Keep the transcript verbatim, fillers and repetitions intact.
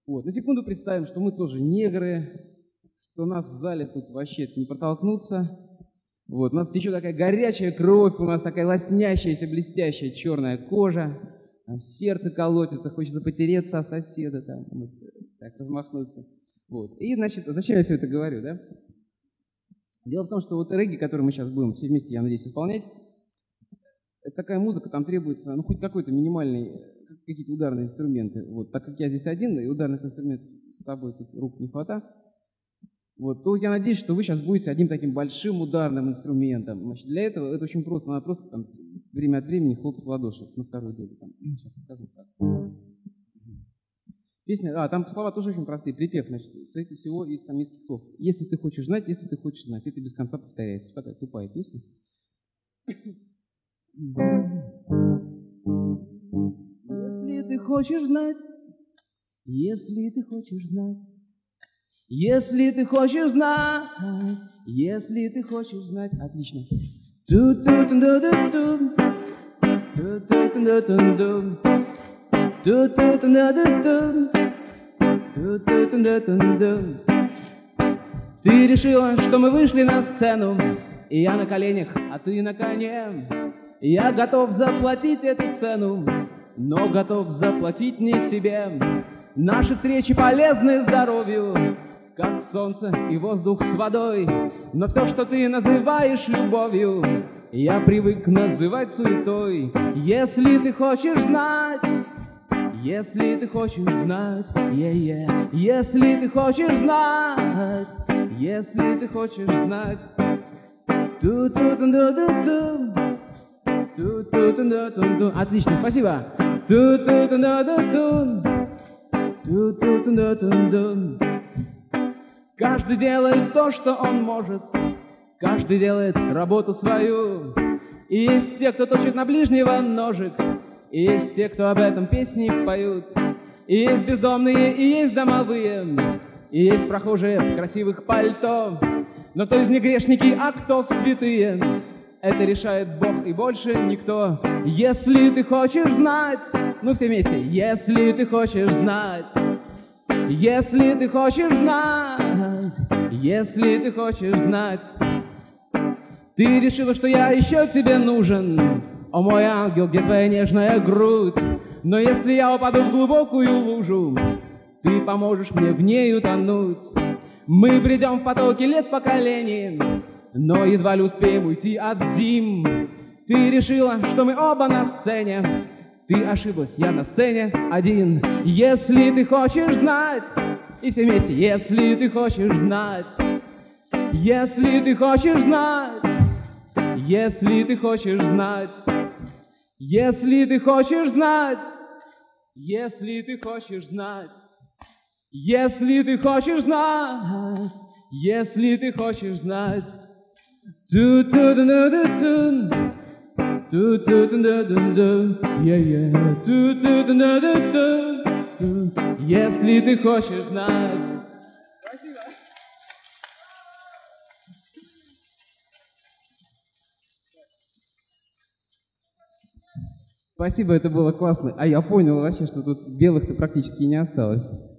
Вот. На секунду представим, что мы тоже негры, что у нас в зале тут вообще не протолкнуться. Вот. У нас течет такая горячая кровь, у нас такая лоснящаяся, блестящая черная кожа. Там сердце колотится, хочется потереться о соседа, там, вот, так, размахнуться. Вот. И, значит, зачем я все это говорю, да? Дело в том, что вот регги, который мы сейчас будем все вместе, я надеюсь, исполнять, это такая музыка, там требуется, ну, хоть какой-то минимальный, какие-то ударные инструменты. Вот. Так как я здесь один, и ударных инструментов с собой тут рук не хватает, вот, то я надеюсь, что вы сейчас будете одним таким большим ударным инструментом. Значит, для этого это очень просто, надо просто там, время от времени хлопать в ладоши на вторую долю. Там. Сейчас покажу как. Песня, а, там слова тоже очень простые, припев, значит, состоит из всего из там нескольких слов. Если ты хочешь знать, если ты хочешь знать, это без конца повторяется. Вот такая тупая песня. Если ты хочешь знать, если ты хочешь знать, если ты хочешь знать, если ты хочешь знать, отлично. Ты решила, что мы вышли на сцену, и я на коленях, а ты на коне. Я готов заплатить эту цену, но готов заплатить не тебе. Наши встречи полезны здоровью, как солнце и воздух с водой. Но все, что ты называешь любовью, я привык называть суетой. Если ты хочешь знать, если ты хочешь знать, yeah, yeah. Если ты хочешь знать, если ты хочешь знать, ту-ту-ту-ту-ту-ту. Ту-ту-ту-ту-ту. Отлично, спасибо. Ту-ту-ту-ту-ту. Ту-ту-ту-ту-ту. Каждый делает то, что он может, каждый делает работу свою. И есть те, кто точит на ближнего ножик, и есть те, кто об этом песни поют. И есть бездомные, и есть домовые, и есть прохожие в красивых пальто. Но кто из них грешники, а кто святые, это решает Бог и больше никто. Если ты хочешь знать, ну все вместе. Если ты хочешь знать, если ты хочешь знать, если ты хочешь знать, ты решила, что я еще тебе нужен. О мой ангел, где твоя нежная грудь? Но если я упаду в глубокую лужу, ты поможешь мне в ней утонуть. Мы бредем в потоке лет поколений, но едва ли успеем уйти от зим. Ты решила, что мы оба на сцене, ты ошиблась, я на сцене один. Если ты хочешь знать, и все вместе. Если ты хочешь знать, если ты хочешь знать, если ты хочешь знать, если ты хочешь знать, если ты хочешь знать, если ты хочешь знать, если ты хочешь знать. Ту-ту-ту-ту-ту, ту-ту-ту-ту-ту, yeah-yeah. Ту-ту-ту-ту-ту, если ты хочешь знать. Спасибо. Спасибо, это было классно. А я понял вообще, что тут белых-то практически не осталось.